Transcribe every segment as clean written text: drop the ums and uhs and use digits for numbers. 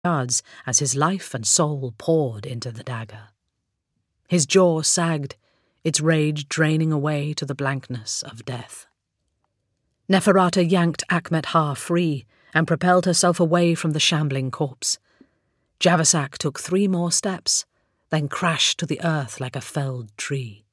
yards as his life and soul poured into the dagger. His jaw sagged, its rage draining away to the blankness of death. Neferata yanked Akhmet-Ha free and propelled herself away from the shambling corpse. Javasak took 3 more steps, then crashed to the earth like a felled tree.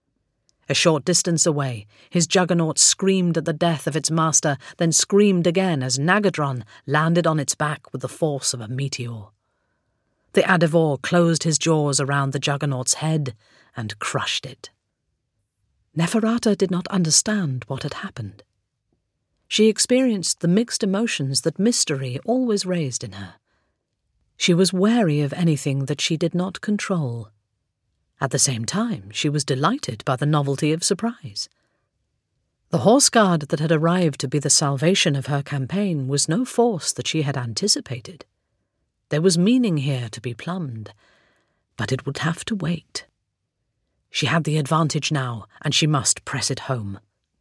A short distance away, his juggernaut screamed at the death of its master, then screamed again as Nagadron landed on its back with the force of a meteor. The Adivore closed his jaws around the juggernaut's head and crushed it. Neferata did not understand what had happened. She experienced the mixed emotions that mystery always raised in her. She was wary of anything that she did not control. At the same time, she was delighted by the novelty of surprise. The horse guard that had arrived to be the salvation of her campaign was no force that she had anticipated. There was meaning here to be plumbed, but it would have to wait. She had the advantage now, and she must press it home.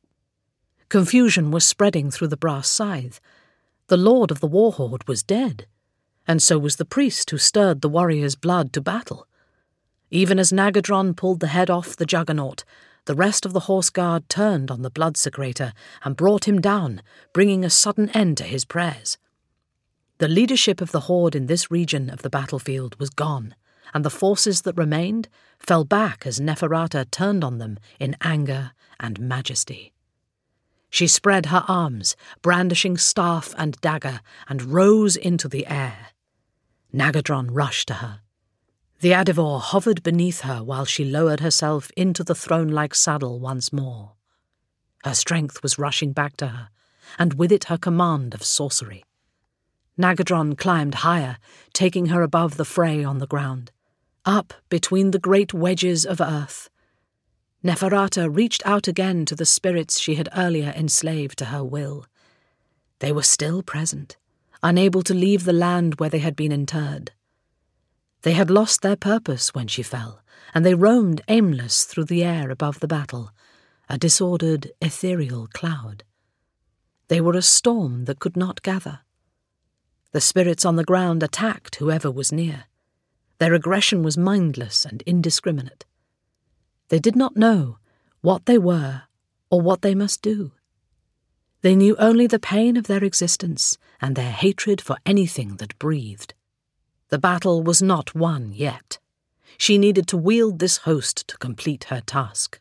Confusion was spreading through the brass scythe. The lord of the war horde was dead, and so was the priest who stirred the warrior's blood to battle. Even as Nagadron pulled the head off the juggernaut, the rest of the horse guard turned on the blood-secretor and brought him down, bringing a sudden end to his prayers. The leadership of the horde in this region of the battlefield was gone, and the forces that remained fell back as Neferata turned on them in anger and majesty. She spread her arms, brandishing staff and dagger, and rose into the air. Nagadron rushed to her. The Adivore hovered beneath her while she lowered herself into the throne-like saddle once more. Her strength was rushing back to her, and with it her command of sorcery. Nagadron climbed higher, taking her above the fray on the ground, up between the great wedges of earth. Neferata reached out again to the spirits she had earlier enslaved to her will. They were still present, unable to leave the land where they had been interred. They had lost their purpose when she fell, and they roamed aimless through the air above the battle, a disordered, ethereal cloud. They were a storm that could not gather. The spirits on the ground attacked whoever was near. Their aggression was mindless and indiscriminate. They did not know what they were or what they must do. They knew only the pain of their existence and their hatred for anything that breathed. The battle was not won yet. She needed to wield this host to complete her task.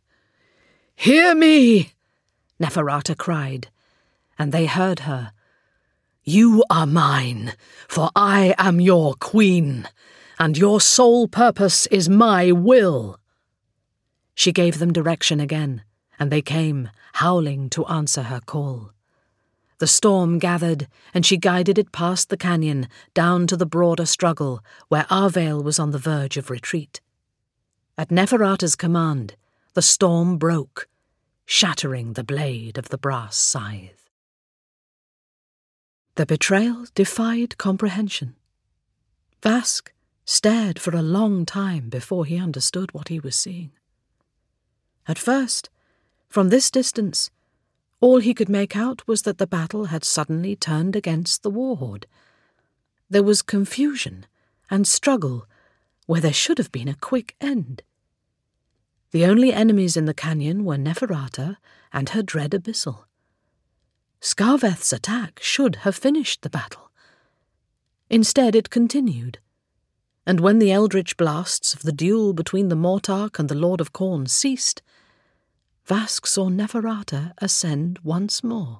"Hear me!" Neferata cried, and they heard her. "You are mine, for I am your queen, and your sole purpose is my will." She gave them direction again, and they came, howling to answer her call. The storm gathered, and she guided it past the canyon, down to the broader struggle, where Arvail was on the verge of retreat. At Neferata's command, the storm broke, shattering the blade of the brass scythe. The betrayal defied comprehension. Vask stared for a long time before he understood what he was seeing. At first, from this distance, all he could make out was that the battle had suddenly turned against the war horde. There was confusion and struggle where there should have been a quick end. The only enemies in the canyon were Neferata and her dread abyssal. Skarveth's attack should have finished the battle. Instead it continued, and when the eldritch blasts of the duel between the Mortarch and the Lord of Khorne ceased, Vask saw Neferata ascend once more.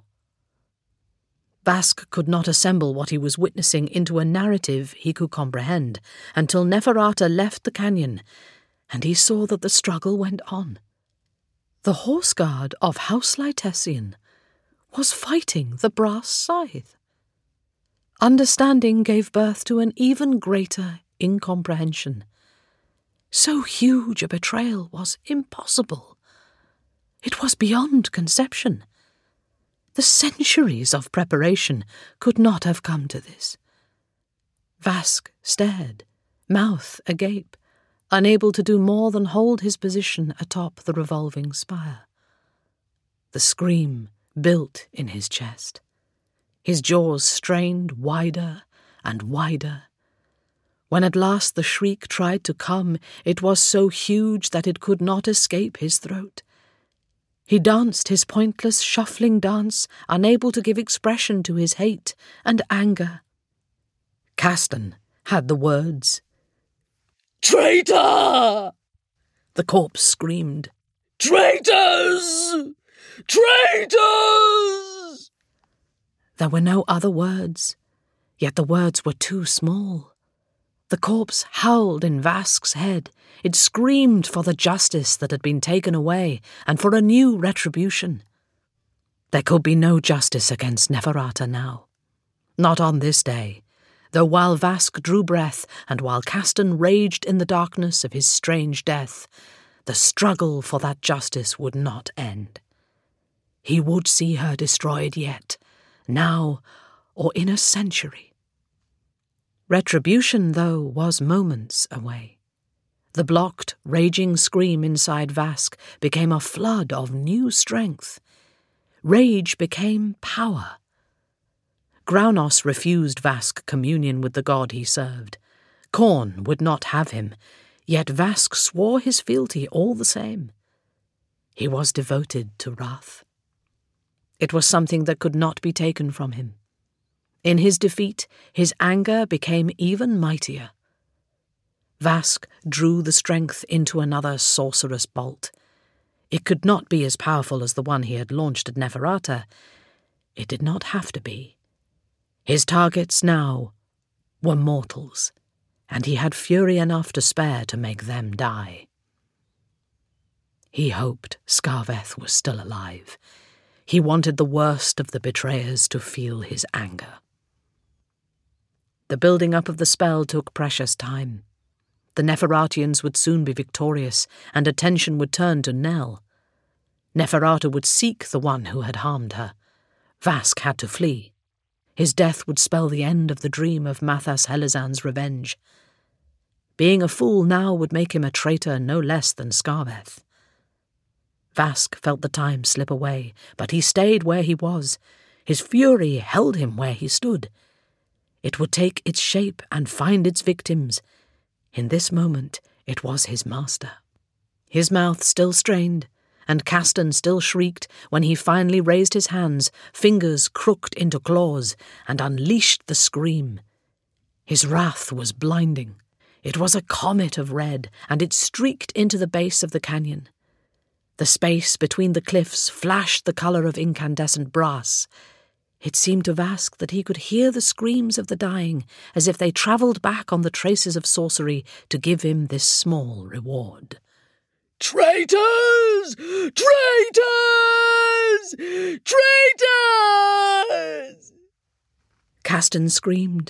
Vask could not assemble what he was witnessing into a narrative he could comprehend until Neferata left the canyon, and he saw that the struggle went on. The horse guard of House Lytessian was fighting the brass scythe. Understanding gave birth to an even greater incomprehension. So huge a betrayal was impossible. It was beyond conception. The centuries of preparation could not have come to this. Vask stared, mouth agape, unable to do more than hold his position atop the revolving spire. The scream built in his chest. His jaws strained wider and wider When at last the shriek tried to come, it was so huge that it could not escape his throat. He danced his pointless, shuffling dance, unable to give expression to his hate and anger. Castan had the words. "Traitor!" The corpse screamed. "Traitors! Traitors!" There were no other words, yet the words were too small. The corpse howled in Vask's head. It screamed for the justice that had been taken away and for a new retribution. There could be no justice against Neferata now. Not on this day, though while Vask drew breath and while Castan raged in the darkness of his strange death, the struggle for that justice would not end. He would see her destroyed yet, now or in a century. Retribution, though, was moments away. The blocked, raging scream inside Vask became a flood of new strength. Rage became power. Graunos refused Vask communion with the god he served. Khorne would not have him, yet Vask swore his fealty all the same. He was devoted to wrath. It was something that could not be taken from him. In his defeat, his anger became even mightier. Vask drew the strength into another sorcerous bolt. It could not be as powerful as the one he had launched at Neferata. It did not have to be. His targets now were mortals, and he had fury enough to spare to make them die. He hoped Skarveth was still alive. He wanted the worst of the betrayers to feel his anger. The building up of the spell took precious time. The Neferatians would soon be victorious, and attention would turn to Nell. Neferata would seek the one who had harmed her. Vask had to flee. His death would spell the end of the dream of Mathas Helizan's revenge. Being a fool now would make him a traitor no less than Skarveth. Vask felt the time slip away, but he stayed where he was. His fury held him where he stood. It would take its shape and find its victims. In this moment, it was his master. His mouth still strained, and Castan still shrieked when he finally raised his hands, fingers crooked into claws, and unleashed the scream. His wrath was blinding. It was a comet of red, and it streaked into the base of the canyon. The space between the cliffs flashed the colour of incandescent brass. It seemed to Vask that he could hear the screams of the dying, as if they travelled back on the traces of sorcery to give him this small reward. "Traitors! Traitors! Traitors!" Castan screamed.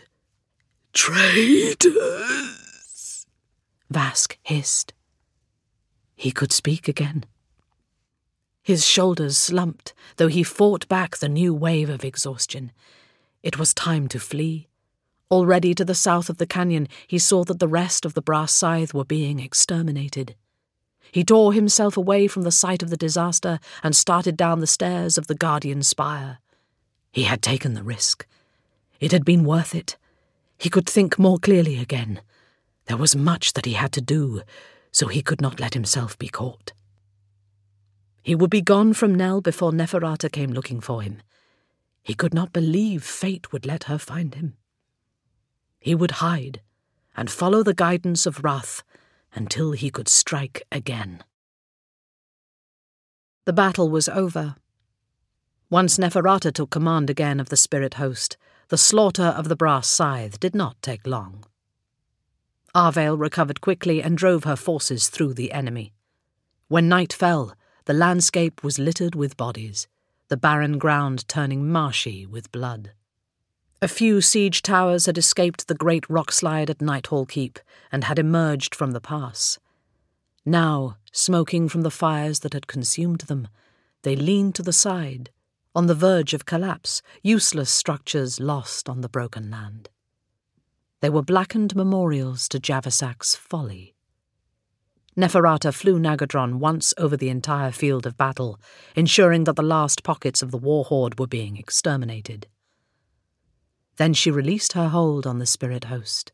"Traitors!" Vask hissed. He could speak again. His shoulders slumped, though he fought back the new wave of exhaustion. It was time to flee. Already to the south of the canyon, he saw that the rest of the brass scythe were being exterminated. He tore himself away from the site of the disaster and started down the stairs of the Guardian Spire. He had taken the risk. It had been worth it. He could think more clearly again. There was much that he had to do, so he could not let himself be caught. He would be gone from Nell before Neferata came looking for him. He could not believe fate would let her find him. He would hide and follow the guidance of wrath until he could strike again. The battle was over. Once Neferata took command again of the spirit host, the slaughter of the brass scythe did not take long. Arvail recovered quickly and drove her forces through the enemy. When night fell, the landscape was littered with bodies, the barren ground turning marshy with blood. A few siege towers had escaped the great rockslide at Nighthall Keep and had emerged from the pass. Now, smoking from the fires that had consumed them, they leaned to the side, on the verge of collapse, useless structures lost on the broken land. They were blackened memorials to Javasak's folly. Neferata flew Nagadron once over the entire field of battle, ensuring that the last pockets of the war horde were being exterminated. Then she released her hold on the spirit host,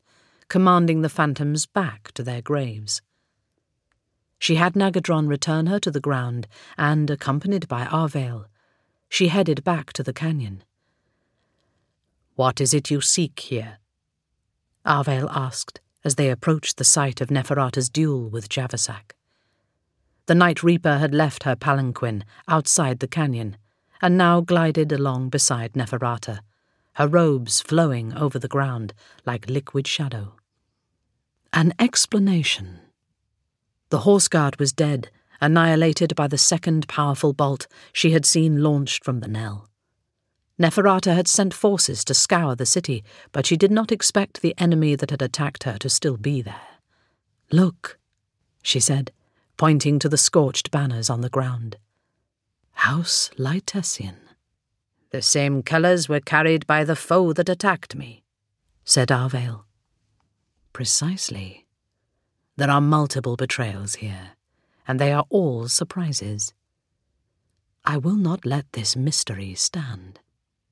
commanding the phantoms back to their graves. She had Nagadron return her to the ground, and, accompanied by Arvail, she headed back to the canyon. "What is it you seek here?" Arvail asked as they approached the site of Neferata's duel with Javasak. The Night Reaper had left her palanquin outside the canyon and now glided along beside Neferata, her robes flowing over the ground like liquid shadow. An explanation. The horse guard was dead, annihilated by the second powerful bolt she had seen launched from the knell. Neferata had sent forces to scour the city, but she did not expect the enemy that had attacked her to still be there. "Look," she said, pointing to the scorched banners on the ground. "House Lytessian." "The same colours were carried by the foe that attacked me," said Arvail. "Precisely. There are multiple betrayals here, and they are all surprises. I will not let this mystery stand."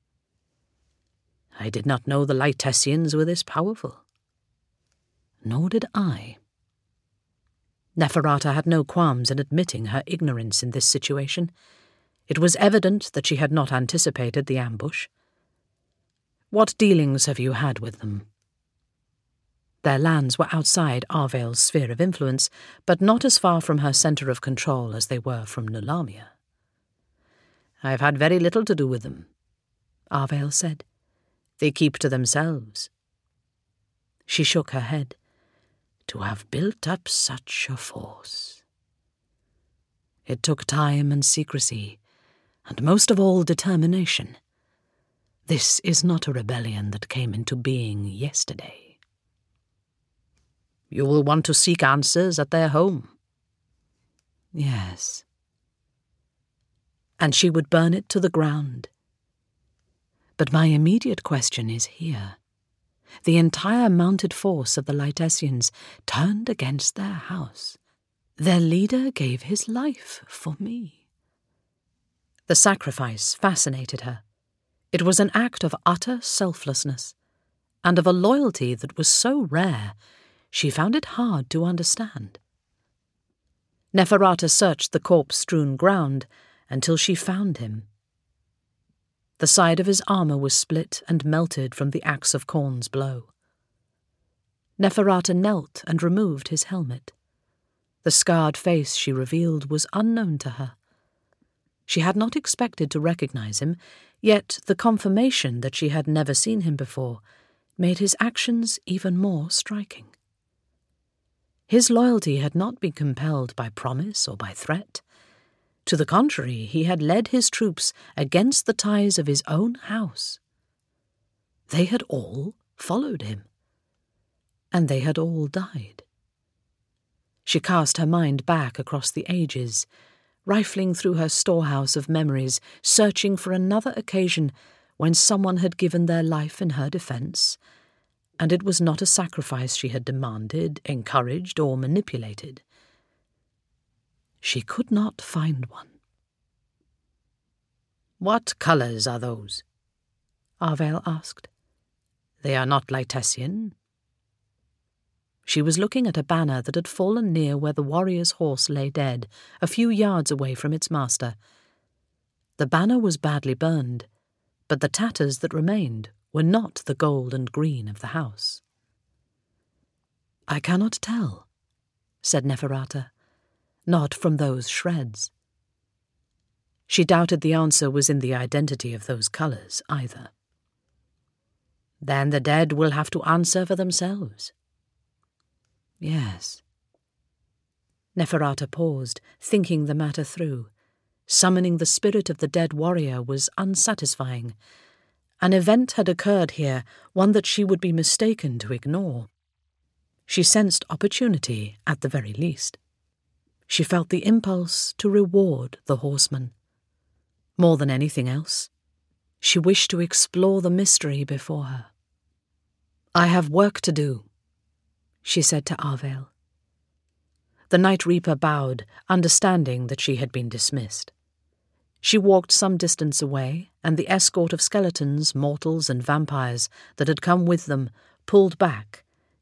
"I did not know the Lytessians were this powerful." "Nor did I." Neferata had no qualms in admitting her ignorance in this situation. It was evident that she had not anticipated the ambush. "What dealings have you had with them?" Their lands were outside Arvail's sphere of influence, but not as far from her centre of control as they were from Nulamia. "I have had very little to do with them," Arvail said. "They keep to themselves." She shook her head. "To have built up such a force." "It took time and secrecy, and most of all determination. This is not a rebellion that came into being yesterday." "You will want to seek answers at their home." "Yes." "And she would burn it to the ground. But my immediate question is here. The entire mounted force of the Lytessians turned against their house. Their leader gave his life for me." The sacrifice fascinated her. It was an act of utter selflessness, and of a loyalty that was so rare she found it hard to understand. Neferata searched the corpse-strewn ground until she found him. The side of his armour was split and melted from the axe of Khorne's blow. Neferata knelt and removed his helmet. The scarred face she revealed was unknown to her. She had not expected to recognize him, yet the confirmation that she had never seen him before made his actions even more striking. His loyalty had not been compelled by promise or by threat. To the contrary, he had led his troops against the ties of his own house. They had all followed him, and they had all died. She cast her mind back across the ages, rifling through her storehouse of memories, searching for another occasion when someone had given their life in her defense, and it was not a sacrifice she had demanded, encouraged, or manipulated. She could not find one. "What colours are those?" Arvail asked. "They are not Lytessian." She was looking at a banner that had fallen near where the warrior's horse lay dead, a few yards away from its master. The banner was badly burned, but the tatters that remained were not the gold and green of the house. "I cannot tell," said Neferata. "Not from those shreds." She doubted the answer was in the identity of those colours either. "Then the dead will have to answer for themselves." "Yes." Neferata paused, thinking the matter through. Summoning the spirit of the dead warrior was unsatisfying. An event had occurred here, one that she would be mistaken to ignore. She sensed opportunity at the very least. She felt the impulse to reward the horseman. More than anything else, she wished to explore the mystery before her. "I have work to do," she said to Arvail. The Night Reaper bowed, understanding that she had been dismissed. She walked some distance away, and the escort of skeletons, mortals, and vampires that had come with them pulled back,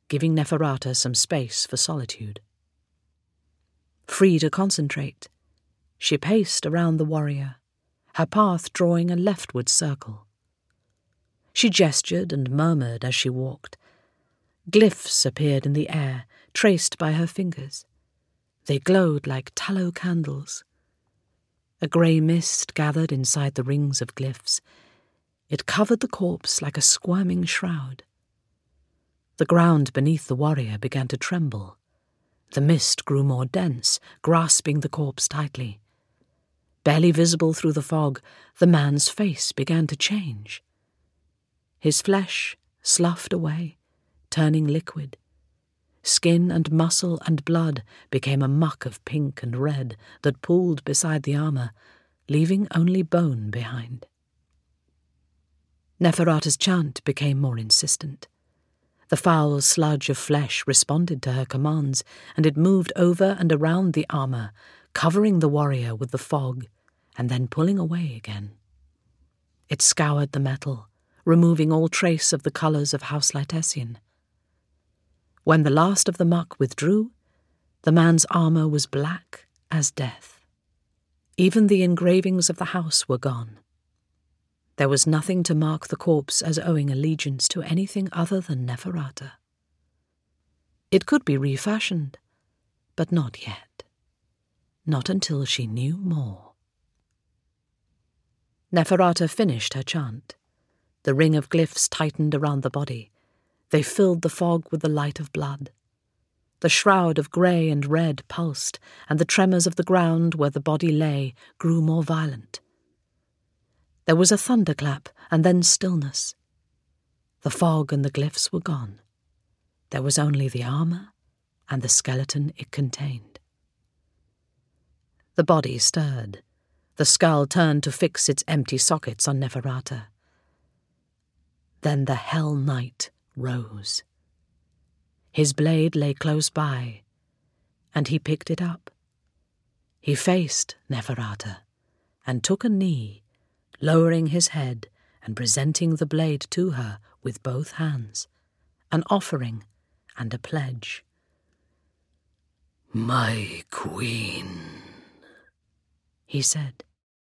giving Neferata some space for solitude. Free to concentrate, she paced around the warrior, her path drawing a leftward circle. She gestured and murmured as she walked. Glyphs appeared in the air, traced by her fingers. They glowed like tallow candles. A grey mist gathered inside the rings of glyphs. It covered the corpse like a squirming shroud. The ground beneath the warrior began to tremble. The mist grew more dense, grasping the corpse tightly. Barely visible through the fog, the man's face began to change. His flesh sloughed away, turning liquid. Skin and muscle and blood became a muck of pink and red that pooled beside the armor, leaving only bone behind. Neferata's chant became more insistent. The foul sludge of flesh responded to her commands, and it moved over and around the armor, covering the warrior with the fog, and then pulling away again. It scoured the metal, removing all trace of the colours of House Lytessian. When the last of the muck withdrew, the man's armour was black as death. Even the engravings of the house were gone. There was nothing to mark the corpse as owing allegiance to anything other than Neferata. It could be refashioned, but not yet. Not until she knew more. Neferata finished her chant. The ring of glyphs tightened around the body. They filled the fog with the light of blood. The shroud of grey and red pulsed, and the tremors of the ground where the body lay grew more violent. There was a thunderclap, and then stillness. The fog and the glyphs were gone. There was only the armour and the skeleton it contained. The body stirred. The skull turned to fix its empty sockets on Neferata. Then the Hell Knight rose. His blade lay close by, and he picked it up. He faced Neferata and took a knee, lowering his head and presenting the blade to her with both hands, an offering and a pledge. "My queen," he said.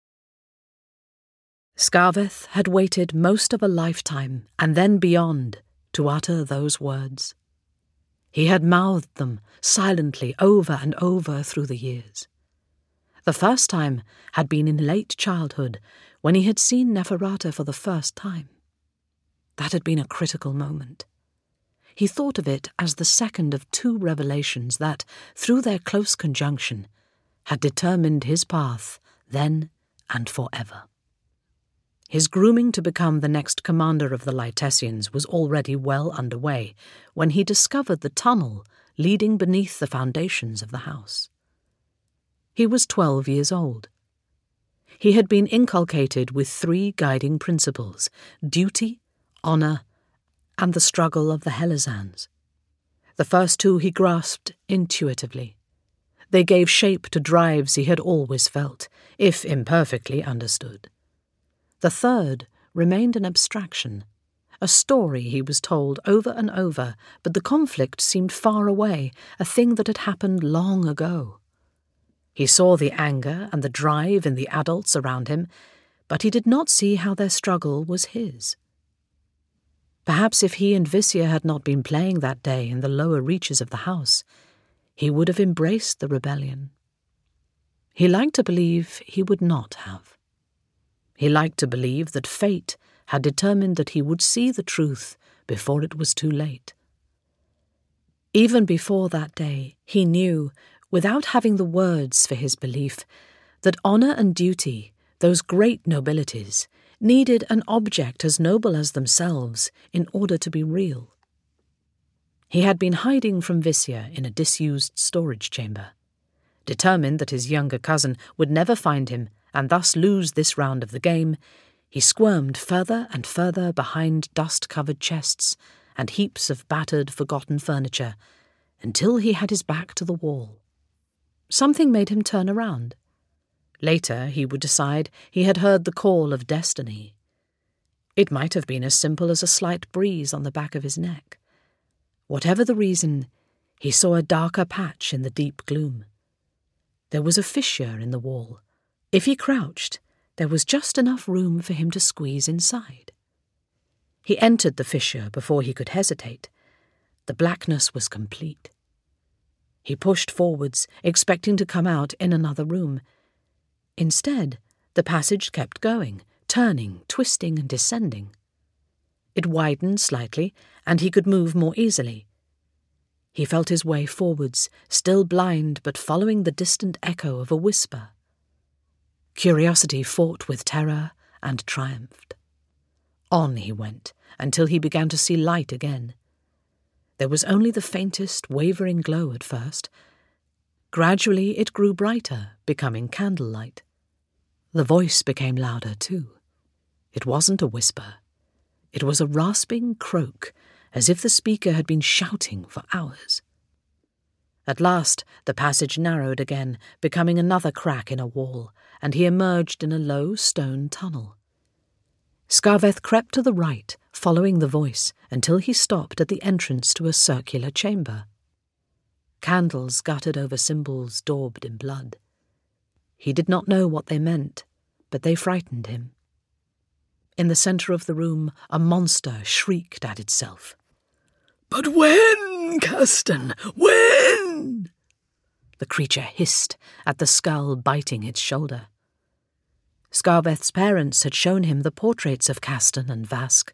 Scarveth had waited most of a lifetime, and then beyond, to utter those words. He had mouthed them silently over and over through the years. The first time had been in late childhood, when he had seen Neferata for the first time. That had been a critical moment. He thought of it as the second of two revelations that, through their close conjunction, had determined his path then and forever. His grooming to become the next commander of the Lytessians was already well underway when he discovered the tunnel leading beneath the foundations of the house. He was 12 years old. He had been inculcated with 3 guiding principles: duty, honour, and the struggle of the Helizans. The first 2 he grasped intuitively. They gave shape to drives he had always felt, if imperfectly understood. The third remained an abstraction, a story he was told over and over, but the conflict seemed far away, a thing that had happened long ago. He saw the anger and the drive in the adults around him, but he did not see how their struggle was his. Perhaps if he and Visya had not been playing that day in the lower reaches of the house, he would have embraced the rebellion. He liked to believe he would not have. He liked to believe that fate had determined that he would see the truth before it was too late. Even before that day, he knew, without having the words for his belief, that honour and duty, those great nobilities, needed an object as noble as themselves in order to be real. He had been hiding from Visya in a disused storage chamber. Determined that his younger cousin would never find him and thus lose this round of the game, he squirmed further and further behind dust-covered chests and heaps of battered, forgotten furniture, until he had his back to the wall. Something made him turn around. Later he would decide he had heard the call of destiny. It might have been as simple as a slight breeze on the back of his neck. Whatever the reason, he saw a darker patch in the deep gloom. There was a fissure in the wall. If he crouched, there was just enough room for him to squeeze inside. He entered the fissure before he could hesitate. The blackness was complete. He pushed forwards, expecting to come out in another room. Instead, the passage kept going, turning, twisting, and descending. It widened slightly, and he could move more easily. He felt his way forwards, still blind but following the distant echo of a whisper. Curiosity fought with terror and triumphed. On he went, until he began to see light again. There was only the faintest, wavering glow at first. Gradually it grew brighter, becoming candlelight. The voice became louder too. It wasn't a whisper. It was a rasping croak, as if the speaker had been shouting for hours. At last the passage narrowed again, becoming another crack in a wall, and he emerged in a low stone tunnel. Scarveth crept to the right, following the voice, until he stopped at the entrance to a circular chamber. Candles guttered over symbols daubed in blood. He did not know what they meant, but they frightened him. In the centre of the room, a monster shrieked at itself. "But when, Castan? When?" The creature hissed at the skull biting its shoulder. Scarveth's parents had shown him the portraits of Castan and Vask.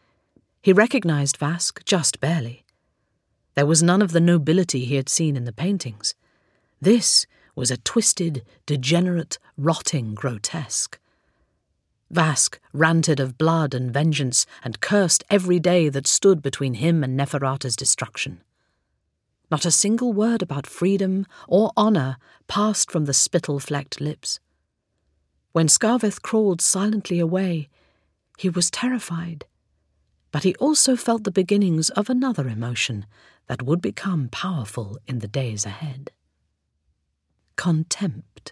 He recognized Vask just barely. There was none of the nobility he had seen in the paintings. This was a twisted, degenerate, rotting grotesque. Vask ranted of blood and vengeance and cursed every day that stood between him and Neferata's destruction. Not a single word about freedom or honour passed from the spittle-flecked lips. When Scarveth crawled silently away, he was terrified, but he also felt the beginnings of another emotion that would become powerful in the days ahead. Contempt.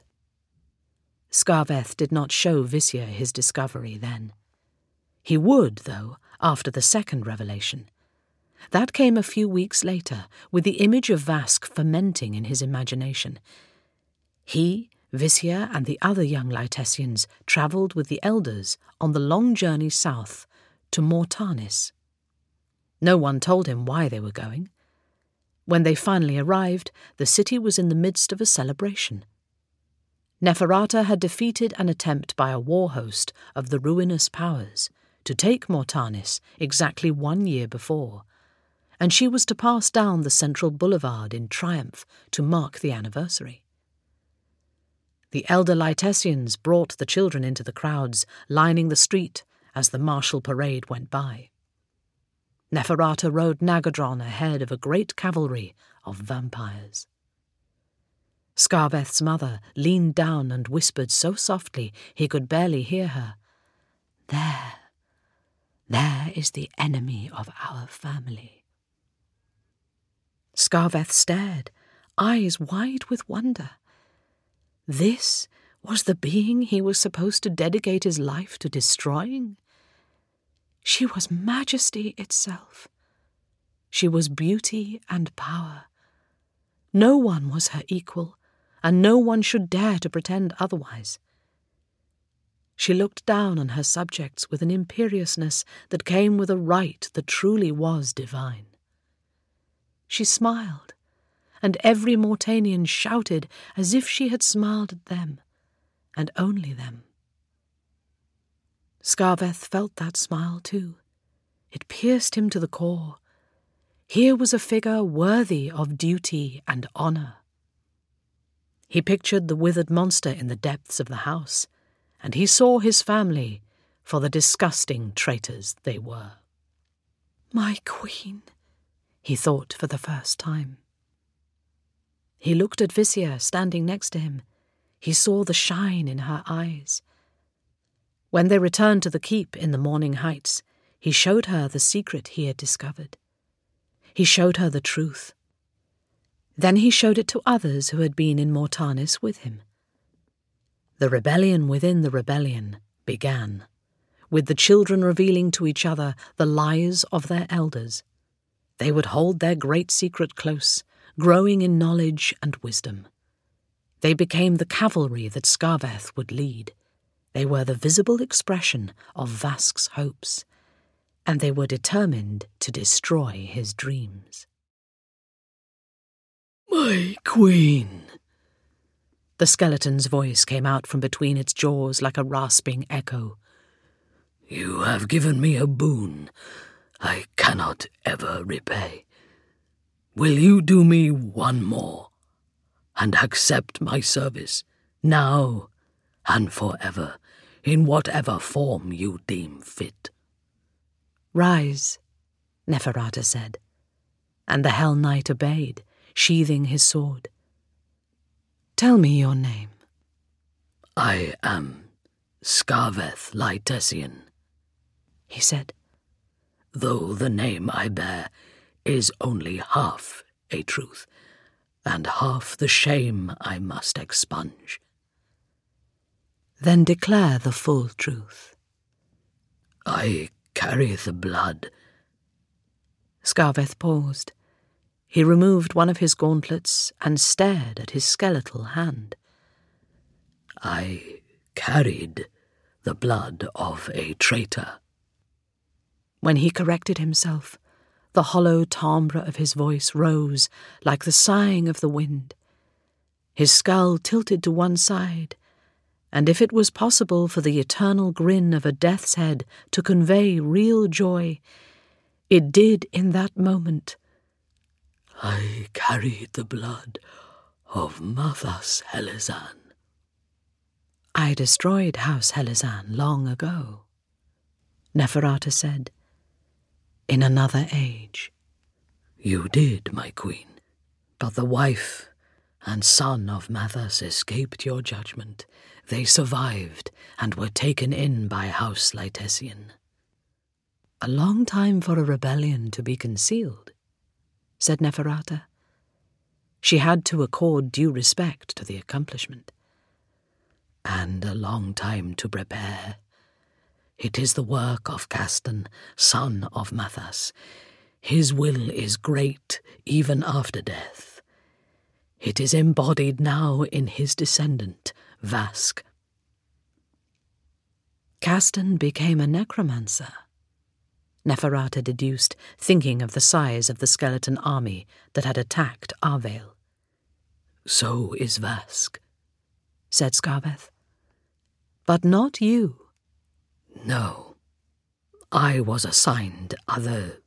Scarveth did not show Visya his discovery then. He would, though, after the second revelation. That came a few weeks later, with the image of Vask fermenting in his imagination. He, Visya, and the other young Lytessians travelled with the elders on the long journey south to Mortanis. No one told him why they were going. When they finally arrived, the city was in the midst of a celebration. Neferata had defeated an attempt by a war host of the ruinous powers to take Mortanis exactly 1 year before, and she was to pass down the central boulevard in triumph to mark the anniversary. The elder Lytessians brought the children into the crowds lining the street as the martial parade went by. Neferata rode Nagadron ahead of a great cavalry of vampires. Scarveth's mother leaned down and whispered so softly he could barely hear her. There is the enemy of our family." Scarveth stared, eyes wide with wonder. This was the being he was supposed to dedicate his life to destroying? She was majesty itself. She was beauty and power. No one was her equal, and no one should dare to pretend otherwise. She looked down on her subjects with an imperiousness that came with a right that truly was divine. She smiled, and every Mortanian shouted as if she had smiled at them, and only them. Scarveth felt that smile too. It pierced him to the core. Here was a figure worthy of duty and honour. He pictured the withered monster in the depths of the house, and he saw his family for the disgusting traitors they were. "My queen," he thought for the first time. He looked at Visya standing next to him. He saw the shine in her eyes. When they returned to the keep in the morning heights, he showed her the secret he had discovered. He showed her the truth. Then he showed it to others who had been in Mortanis with him. The rebellion within the rebellion began, with the children revealing to each other the lies of their elders. They would hold their great secret close, growing in knowledge and wisdom. They became the cavalry that Scarveth would lead. They were the visible expression of Vask's hopes, and they were determined to destroy his dreams. My queen! The skeleton's voice came out from between its jaws like a rasping echo. You have given me a boon I cannot ever repay. Will you do me one more, and accept my service, now and forever, in whatever form you deem fit? Rise, Neferata said, and the Hell Knight obeyed, sheathing his sword. Tell me your name. I am Scarveth Lytessian, he said. Though the name I bear is only half a truth, and half the shame I must expunge. Then declare the full truth. I carry the blood. Scarveth paused. He removed one of his gauntlets and stared at his skeletal hand. I carried the blood of a traitor. When he corrected himself, the hollow timbre of his voice rose like the sighing of the wind. His skull tilted to one side, and if it was possible for the eternal grin of a death's head to convey real joy, it did in that moment. I carried the blood of Mathas Helizan. I destroyed House Helizan long ago, Neferata said. In another age. You did, my queen, but the wife and son of Mathas escaped your judgment. They survived and were taken in by House Lytessian. A long time for a rebellion to be concealed, said Neferata. She had to accord due respect to the accomplishment. And a long time to prepare. It is the work of Castan, son of Mathas. His will is great even after death. It is embodied now in his descendant, Vask. Castan became a necromancer, Neferata deduced, thinking of the size of the skeleton army that had attacked Arvail. So is Vask, said Scarveth. But not you. No, I was assigned other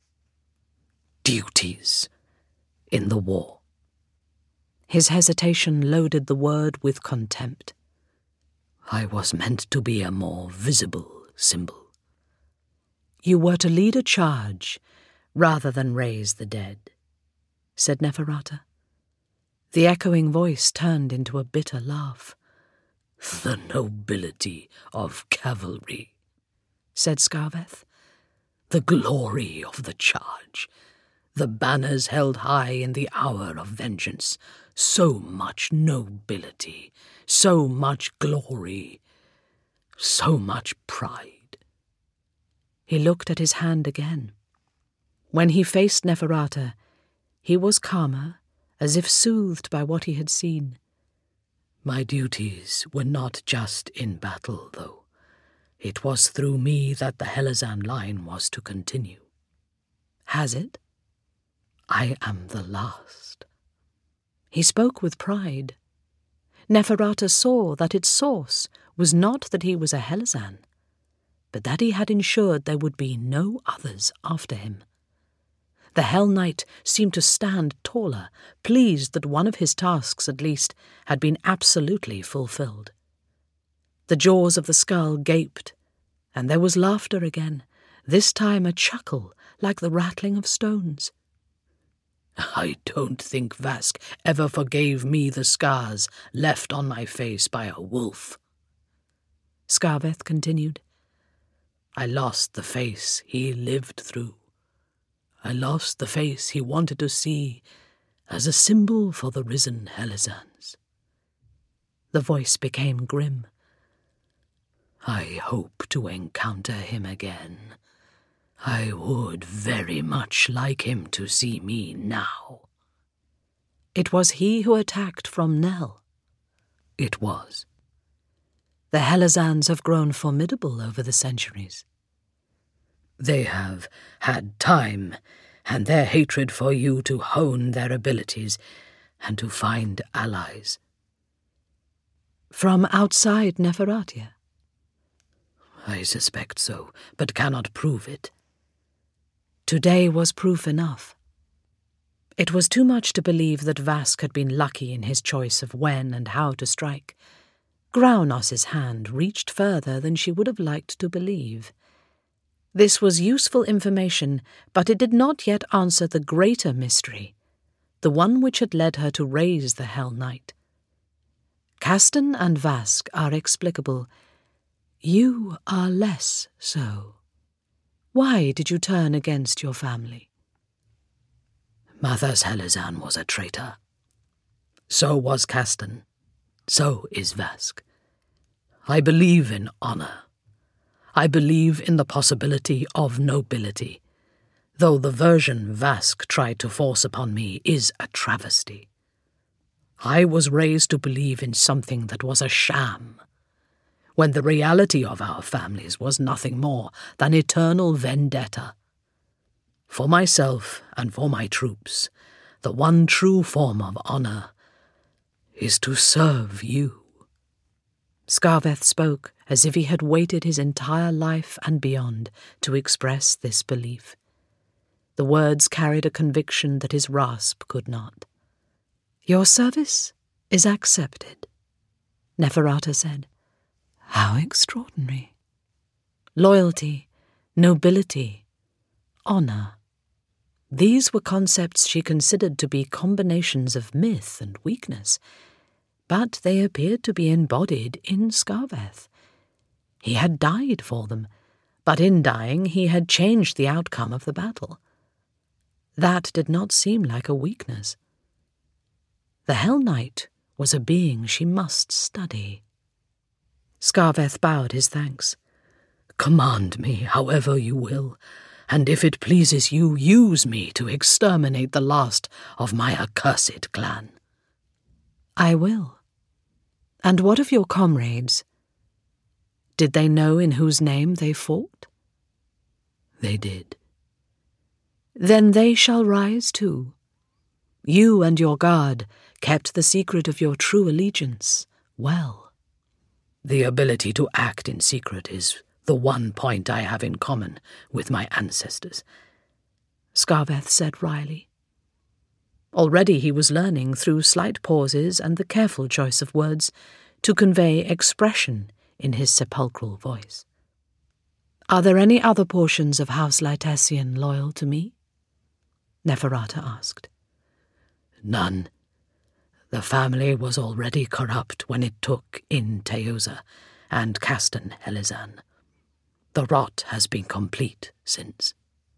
duties in the war. His hesitation loaded the word with contempt. I was meant to be a more visible symbol. You were to lead a charge rather than raise the dead, said Neferata. The echoing voice turned into a bitter laugh. The nobility of cavalry, said Scarveth. The glory of the charge, the banners held high in the hour of vengeance, so much nobility, so much glory, so much pride. He looked at his hand again. When he faced Neferata, he was calmer, as if soothed by what he had seen. My duties were not just in battle, though. It was through me that the Helizan line was to continue. Has it? I am the last. He spoke with pride. Neferata saw that its source was not that he was a Helizan, but that he had ensured there would be no others after him. The Hell Knight seemed to stand taller, pleased that one of his tasks, at least, had been absolutely fulfilled. The jaws of the skull gaped, and there was laughter again, this time a chuckle like the rattling of stones. I don't think Vask ever forgave me the scars left on my face by a wolf. Scarveth continued. I lost the face he lived through. I lost the face he wanted to see as a symbol for the risen Helizans. The voice became grim. I hope to encounter him again. I would very much like him to see me now. It was he who attacked from Nell. It was. The Helizans have grown formidable over the centuries. They have had time and their hatred for you to hone their abilities and to find allies. From outside Neferatia? I suspect so, but cannot prove it. Today was proof enough. It was too much to believe that Vask had been lucky in his choice of when and how to strike. Graunos's hand reached further than she would have liked to believe. This was useful information, but it did not yet answer the greater mystery, the one which had led her to raise the Hell Knight. Castan and Vask are explicable. You are less so. Why did you turn against your family? Mathas Helizan was a traitor. So was Castan. So is Vask. I believe in honor. I believe in the possibility of nobility, though the version Vask tried to force upon me is a travesty. I was raised to believe in something that was a sham, when the reality of our families was nothing more than eternal vendetta. For myself and for my troops, the one true form of honor is to serve you. Skarveth spoke as if he had waited his entire life and beyond to express this belief. The words carried a conviction that his rasp could not. Your service is accepted, Neferata said. How extraordinary. Loyalty, nobility, honor. These were concepts she considered to be combinations of myth and weakness, but they appeared to be embodied in Skarveth. He had died for them, but in dying he had changed the outcome of the battle. That did not seem like a weakness. The Hell Knight was a being she must study. Skarveth bowed his thanks. Command me however you will, and if it pleases you, use me to exterminate the last of my accursed clan. I will. And what of your comrades? Did they know in whose name they fought? They did. Then they shall rise too. You and your guard kept the secret of your true allegiance well. The ability to act in secret is the one point I have in common with my ancestors, Skarveth said wryly. Already he was learning, through slight pauses and the careful choice of words, to convey expression in his sepulchral voice. Are there any other portions of House Lytessian loyal to me? Neferata asked. None. The family was already corrupt when it took in Teoza and Castan Helizan. The rot has been complete since.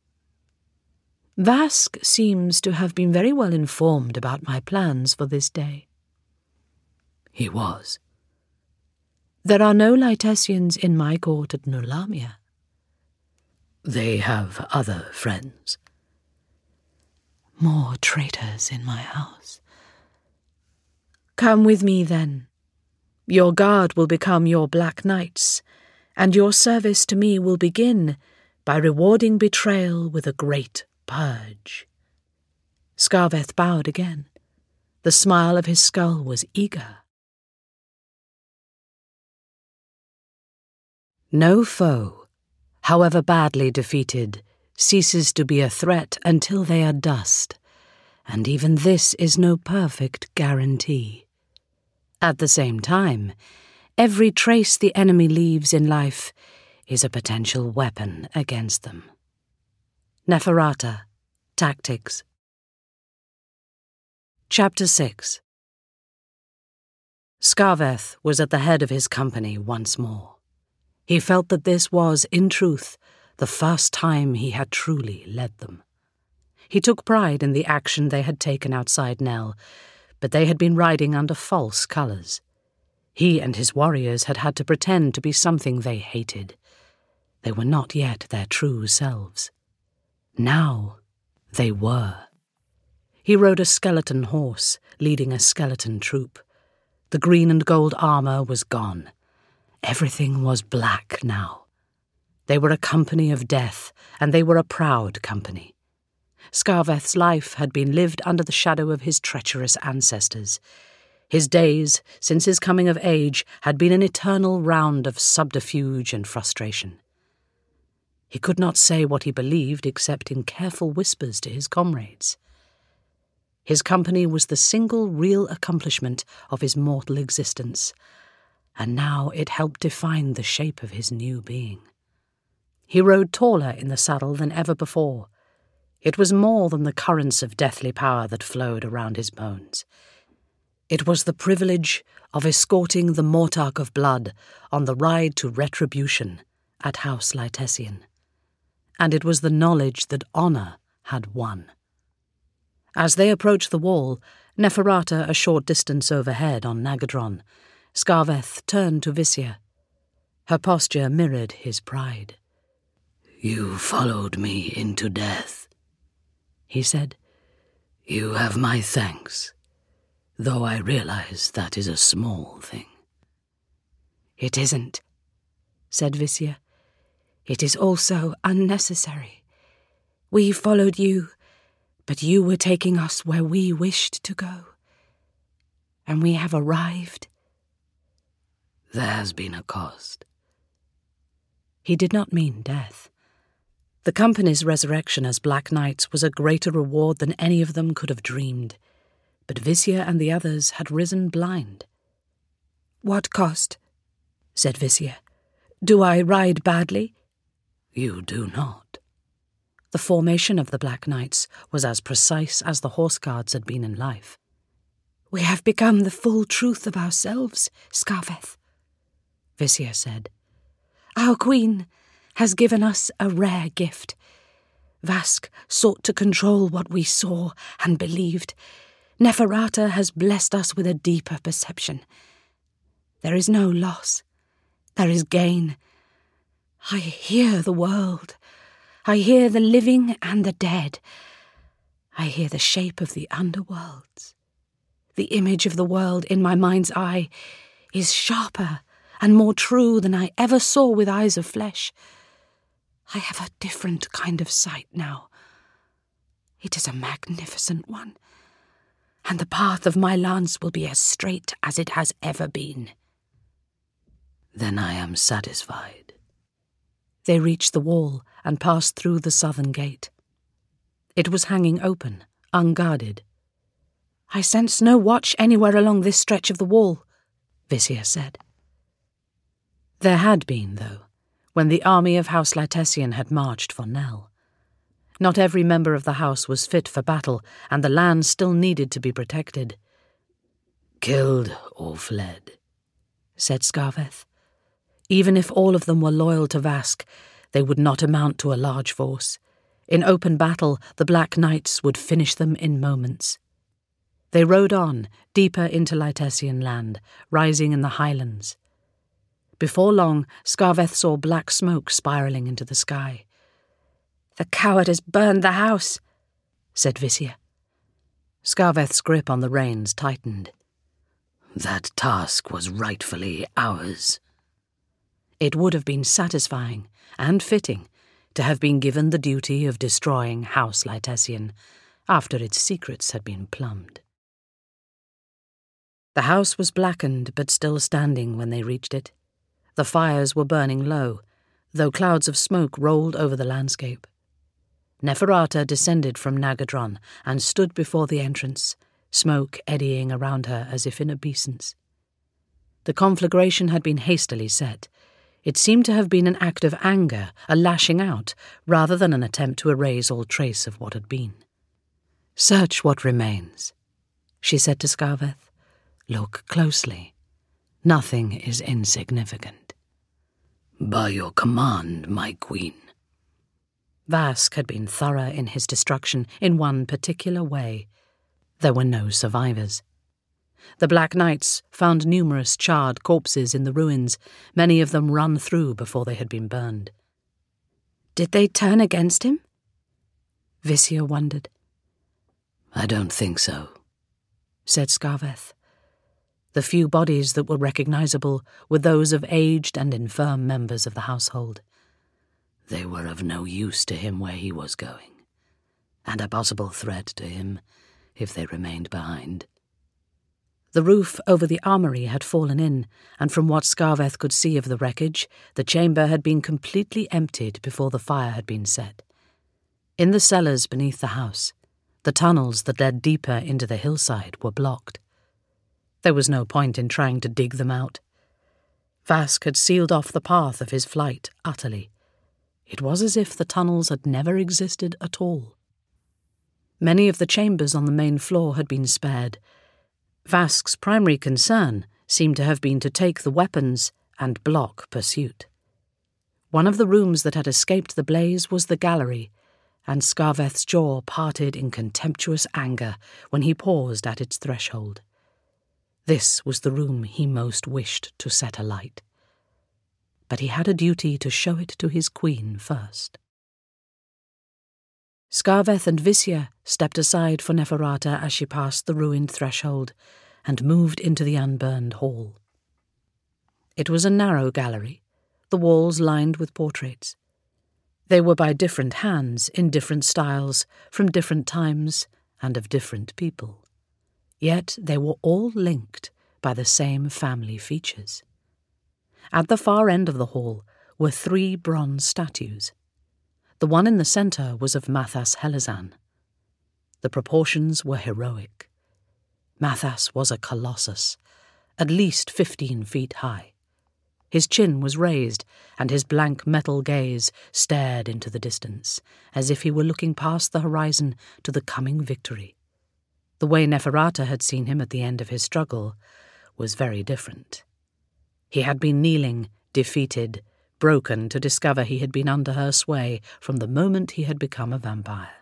Vask seems to have been very well informed about my plans for this day. He was. There are no Lytessians in my court at Nulamia. They have other friends. More traitors in my house. Come with me, then. Your guard will become your Black Knights, and your service to me will begin by rewarding betrayal with a great purge. Skarveth bowed again. The smile of his skull was eager. No foe, however badly defeated, ceases to be a threat until they are dust, and even this is no perfect guarantee. At the same time, every trace the enemy leaves in life is a potential weapon against them. Neferata, Tactics. Chapter 6. Skarveth was at the head of his company once more. He felt that this was, in truth, the first time he had truly led them. He took pride in the action they had taken outside Nell, but they had been riding under false colours. He and his warriors had had to pretend to be something they hated. They were not yet their true selves. Now they were. He rode a skeleton horse, leading a skeleton troop. The green and gold armour was gone. Everything was black now. They were a company of death, and they were a proud company. Scarveth's life had been lived under the shadow of his treacherous ancestors. His days, since his coming of age, had been an eternal round of subterfuge and frustration. He could not say what he believed except in careful whispers to his comrades. His company was the single real accomplishment of his mortal existence, and now it helped define the shape of his new being. He rode taller in the saddle than ever before. It was more than the currents of deathly power that flowed around his bones. It was the privilege of escorting the Mortarch of Blood on the ride to retribution at House Lytessian. And it was the knowledge that honour had won. As they approached the wall, Neferata a short distance overhead on Nagadron, Scarveth turned to Visya. Her posture mirrored his pride. "You followed me into death," he said. "You have my thanks, though I realize that is a small thing." "It isn't," said Visya. "It is also unnecessary. We followed you, but you were taking us where we wished to go. And we have arrived." "There has been a cost." He did not mean death. The company's resurrection as Black Knights was a greater reward than any of them could have dreamed. But Visya and the others had risen blind. "What cost?" said Visya. "Do I ride badly?" "You do not." The formation of the Black Knights was as precise as the Horse Guards had been in life. "We have become the full truth of ourselves, Scarveth," Visya said. "Our queen has given us a rare gift. Vask sought to control what we saw and believed. Neferata has blessed us with a deeper perception. There is no loss. There is gain. I hear the world. I hear the living and the dead. I hear the shape of the underworlds. The image of the world in my mind's eye is sharper and more true than I ever saw with eyes of flesh. I have a different kind of sight now. It is a magnificent one, and the path of my lance will be as straight as it has ever been." "Then I am satisfied." They reached the wall and passed through the southern gate. It was hanging open, unguarded. "I sense no watch anywhere along this stretch of the wall," Visya said. There had been, though, when the army of House Lytessian had marched for Nell. Not every member of the house was fit for battle, and the land still needed to be protected. "Killed or fled," said Scarveth. Even if all of them were loyal to Vask, they would not amount to a large force. In open battle, the Black Knights would finish them in moments. They rode on, deeper into Lytessian land, rising in the highlands. Before long, Scarveth saw black smoke spiralling into the sky. "The coward has burned the house," said Visya. Scarveth's grip on the reins tightened. "That task was rightfully ours." It would have been satisfying and fitting to have been given the duty of destroying House Lytessian after its secrets had been plumbed. The house was blackened but still standing when they reached it. The fires were burning low, though clouds of smoke rolled over the landscape. Neferata descended from Nagadron and stood before the entrance, smoke eddying around her as if in obeisance. The conflagration had been hastily set. It seemed to have been an act of anger, a lashing out, rather than an attempt to erase all trace of what had been. "Search what remains," she said to Scarveth. "Look closely. Nothing is insignificant." "By your command, my queen." Vask had been thorough in his destruction in one particular way. There were no survivors. The Black Knights found numerous charred corpses in the ruins, many of them run through before they had been burned. Did they turn against him? Visya wondered. I don't think so, said Scarveth. The few bodies that were recognizable were those of aged and infirm members of the household. They were of no use to him where he was going, and a possible threat to him if they remained behind. The roof over the armory had fallen in, and from what Scarveth could see of the wreckage, the chamber had been completely emptied before the fire had been set. In the cellars beneath the house, the tunnels that led deeper into the hillside were blocked. There was no point in trying to dig them out. Vask had sealed off the path of his flight utterly. It was as if the tunnels had never existed at all. Many of the chambers on the main floor had been spared. Vask's primary concern seemed to have been to take the weapons and block pursuit. One of the rooms that had escaped the blaze was the gallery, and Scarveth's jaw parted in contemptuous anger when he paused at its threshold. This was the room he most wished to set alight. But he had a duty to show it to his queen first. Scarveth and Visya stepped aside for Neferata as she passed the ruined threshold and moved into the unburned hall. It was a narrow gallery, the walls lined with portraits. They were by different hands, in different styles, from different times, and of different people. Yet they were all linked by the same family features. At the far end of the hall were 3 bronze statues. The one in the centre was of Mathas Helezan. The proportions were heroic. Mathas was a colossus, at least 15 feet high. His chin was raised, and his blank metal gaze stared into the distance, as if he were looking past the horizon to the coming victory. The way Neferata had seen him at the end of his struggle was very different. He had been kneeling, defeated, broken to discover he had been under her sway from the moment he had become a vampire.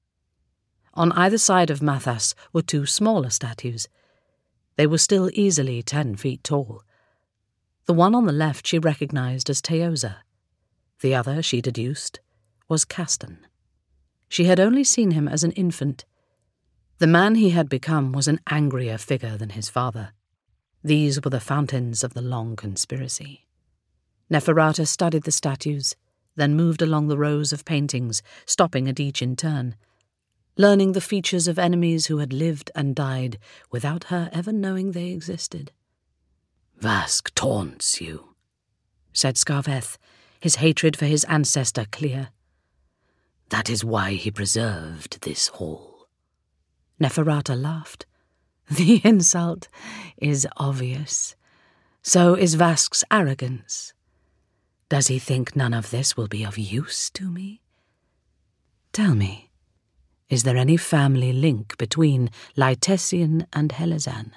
On either side of Mathas were 2 smaller statues. They were still easily 10 feet tall. The one on the left she recognized as Teoza. The other, she deduced, was Castan. She had only seen him as an infant. The man he had become was an angrier figure than his father. These were the fountains of the long conspiracy. Neferata studied the statues, then moved along the rows of paintings, stopping at each in turn, learning the features of enemies who had lived and died without her ever knowing they existed. Vask taunts you, said Scarveth, his hatred for his ancestor clear. That is why he preserved this hall. Neferata laughed. The insult is obvious. So is Vask's arrogance. Does he think none of this will be of use to me? Tell me, is there any family link between Lytessian and Helezan?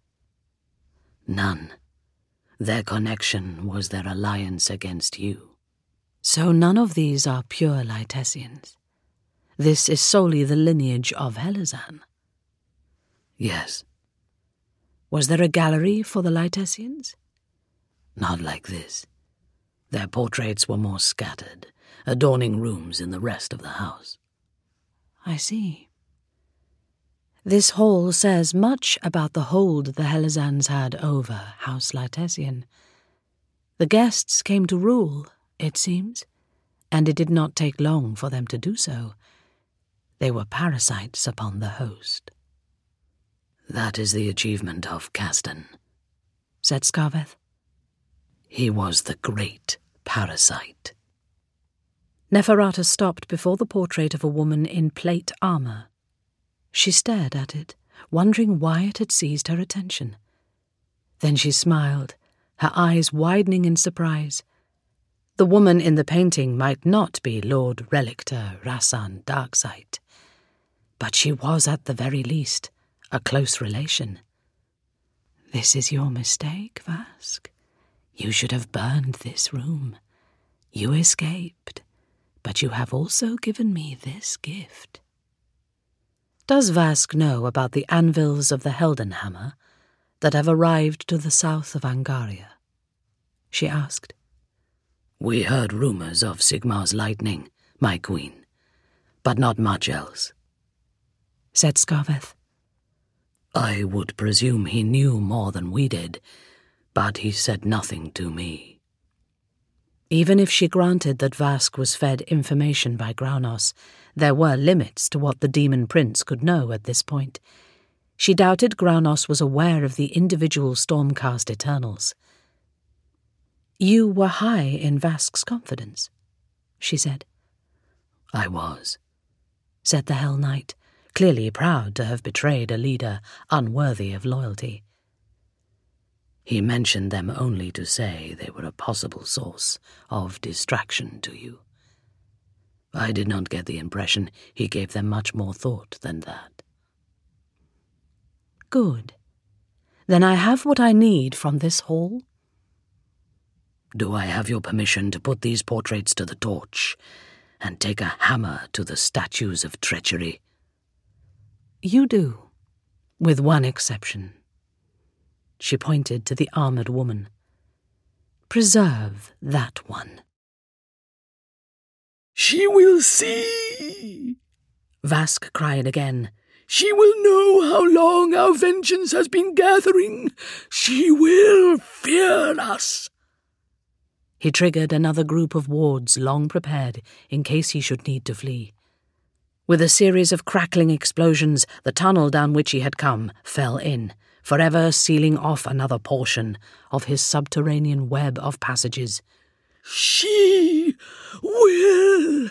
None. Their connection was their alliance against you. So none of these are pure Lytessians. This is solely the lineage of Helezan. Yes. Was there a gallery for the Lytessians? Not like this. Their portraits were more scattered, adorning rooms in the rest of the house. I see. This hall says much about the hold the Helezans had over House Lytessian. The guests came to rule, it seems, and it did not take long for them to do so. They were parasites upon the host. That is the achievement of Castan, said Scarveth. He was the great parasite. Neferata stopped before the portrait of a woman in plate armor. She stared at it, wondering why it had seized her attention. Then she smiled, her eyes widening in surprise. The woman in the painting might not be Lord Relictor Rasan Darksight, but she was at the very least a close relation. This is your mistake, Vask. You should have burned this room. You escaped, but you have also given me this gift. Does Vask know about the anvils of the Heldenhammer that have arrived to the south of Angaria? She asked. We heard rumors of Sigmar's lightning, my queen, but not much else, said Scarveth. I would presume he knew more than we did, but he said nothing to me. Even if she granted that Vask was fed information by Graunos, there were limits to what the Demon Prince could know at this point. She doubted Graunos was aware of the individual Stormcast Eternals. You were high in Vask's confidence, she said. I was, said the Hell Knight, clearly proud to have betrayed a leader unworthy of loyalty. He mentioned them only to say they were a possible source of distraction to you. I did not get the impression he gave them much more thought than that. Good. Then I have what I need from this hall. Do I have your permission to put these portraits to the torch and take a hammer to the statues of treachery? You do, with one exception. She pointed to the armoured woman. Preserve that one. She will see, Vask cried again. She will know how long our vengeance has been gathering. She will fear us. He triggered another group of wards long prepared in case he should need to flee. With a series of crackling explosions, the tunnel down which he had come fell in, forever sealing off another portion of his subterranean web of passages. She will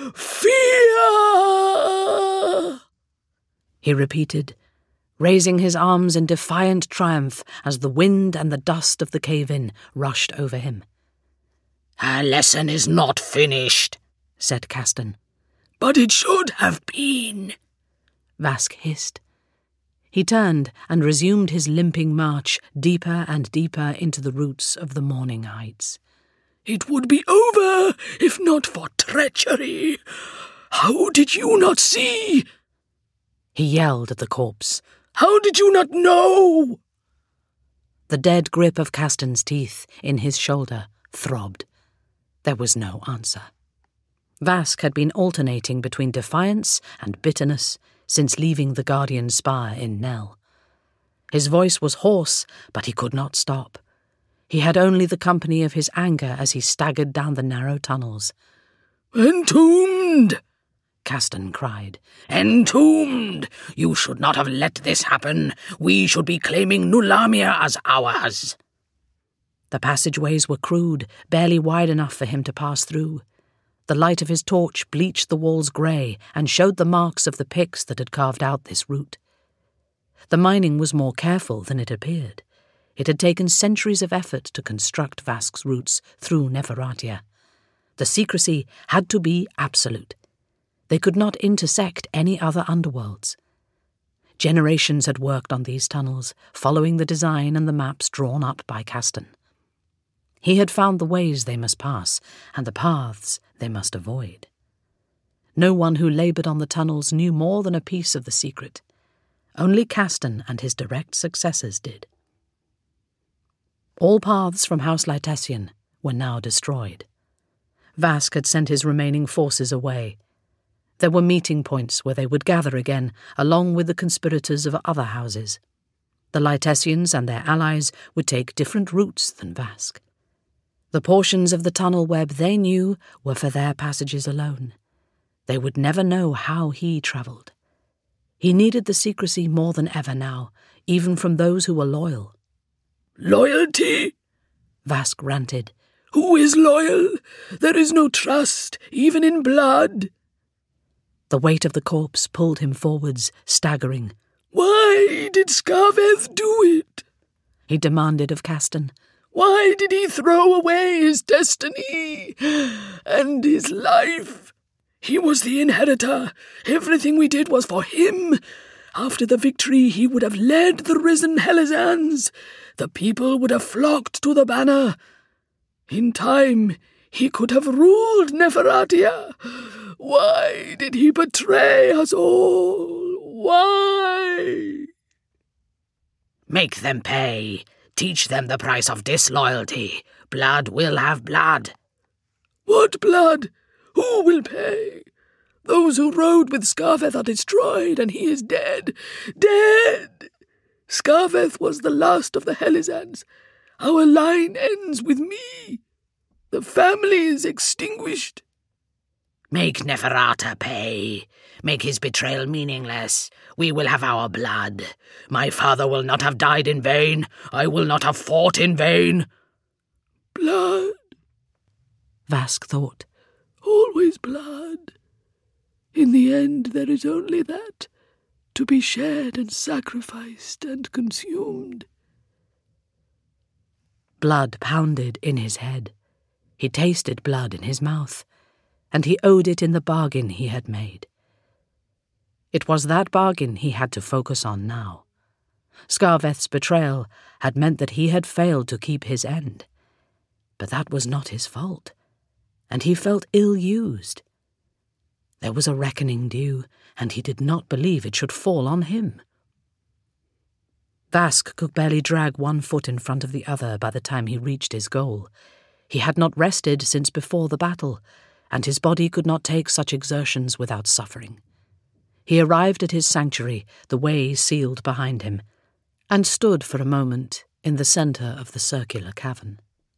fear, he repeated, raising his arms in defiant triumph as the wind and the dust of the cave-in rushed over him. Her lesson is not finished, said Castan. But it should have been, Vask hissed. He turned and resumed his limping march deeper and deeper into the roots of the morning heights. It would be over if not for treachery. How did you not see? He yelled at the corpse. How did you not know? The dead grip of Castan's teeth in his shoulder throbbed. There was no answer. Vask had been alternating between defiance and bitterness since leaving the Guardian Spire in Nell. His voice was hoarse, but he could not stop. He had only the company of his anger as he staggered down the narrow tunnels. "Entombed!" Castan cried. "Entombed! You should not have let this happen. We should be claiming Nulamia as ours." The passageways were crude, barely wide enough for him to pass through. The light of his torch bleached the walls grey and showed the marks of the picks that had carved out this route. The mining was more careful than it appeared. It had taken centuries of effort to construct Vask's routes through Neferatia. The secrecy had to be absolute. They could not intersect any other underworlds. Generations had worked on these tunnels, following the design and the maps drawn up by Castan. He had found the ways they must pass and the paths they must avoid. No one who laboured on the tunnels knew more than a piece of the secret. Only Castan and his direct successors did. All paths from House Lytessian were now destroyed. Vask had sent his remaining forces away. There were meeting points where they would gather again, along with the conspirators of other houses. The Lytessians and their allies would take different routes than Vask. The portions of the tunnel web they knew were for their passages alone. They would never know how he travelled. He needed the secrecy more than ever now, even from those who were loyal. "Loyalty?" Vask ranted. "Who is loyal? There is no trust, even in blood." The weight of the corpse pulled him forwards, staggering. "Why did Scarveth do it?" he demanded of Castan. "Why did he throw away his destiny and his life? He was the inheritor. Everything we did was for him. After the victory, he would have led the risen Helizans. The people would have flocked to the banner. In time, he could have ruled Neferatia. Why did he betray us all? Why?" "Make them pay. Teach them the price of disloyalty. Blood will have blood," What blood? Who will pay? Those who rode with Scarveth are destroyed, and he is dead. Dead! Scarveth was the last of the Helizans. Our line ends with me. The family is extinguished. Make Neferata pay. Make his betrayal meaningless. We will have our blood. My father will not have died in vain. I will not have fought in vain. Blood, Vask thought. always blood. In the end, there is only that, to be shared and sacrificed and consumed. Blood pounded in his head. He tasted blood in his mouth, and he owed it in the bargain he had made. It was that bargain he had to focus on now. Scarveth's betrayal had meant that he had failed to keep his end. But that was not his fault, and he felt ill-used. There was a reckoning due, and he did not believe it should fall on him. Vask could barely drag one foot in front of the other by the time he reached his goal. He had not rested since before the battle, and his body could not take such exertions without suffering. He arrived at his sanctuary, the way sealed behind him, and stood for a moment in the centre of the circular cavern.